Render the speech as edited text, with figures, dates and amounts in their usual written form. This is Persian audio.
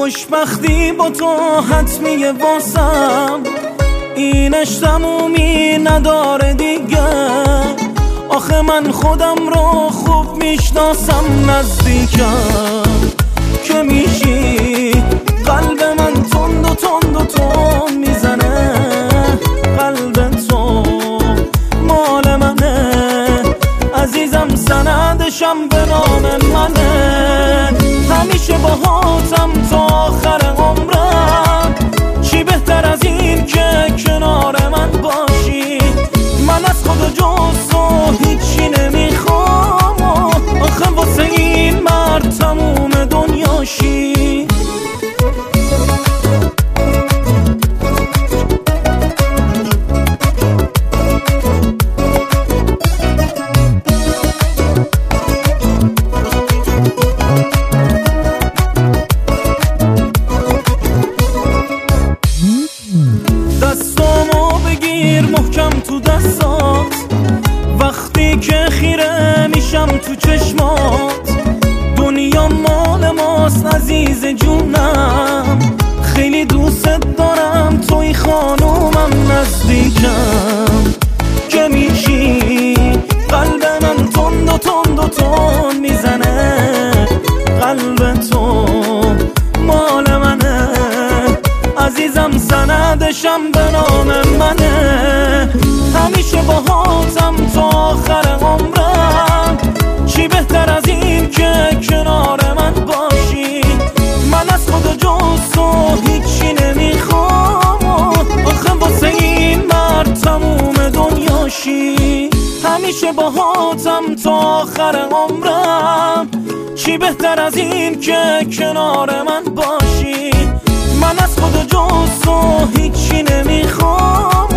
خوشبختی با تو حتمیه واسم، اینش تمومی نداره دیگه. آخه من خودم رو خوب میشناسم، نزدیکم که میشی قلب من تند و تند و تند میزنه. قلب تو مال منه عزیزم، سندشم به نام منه. همیشه باهاتم تا آخر عمرم، چی بهتر از این که کنار من باشی. من از خود جز تو هیچی نمیخوام، آخه واسه این مرد تموم دنیاشی. دستامو بگیر محکم تو دستات، وقتی که خیره میشم تو چشمات. دنیا مال ماست عزیز جونم، خیلی دوست دارم توی خانومم. نزدیکم که میشی قلب من تند و تند و تند میزنه. قلب تو مال منه عزیزم، سندشم به نام منه. همیشه باهاتم تا آخر عمرم، چی بهتر از این که کنار من باشی. من از خود جز تو هیچی نمیخوام، آخه واسه این مرد تموم دنیاشی. همیشه باهاتم تا آخر عمرم، چی بهتر از این که کنار من باشی. من از خود جز تو هیچی نمیخوام،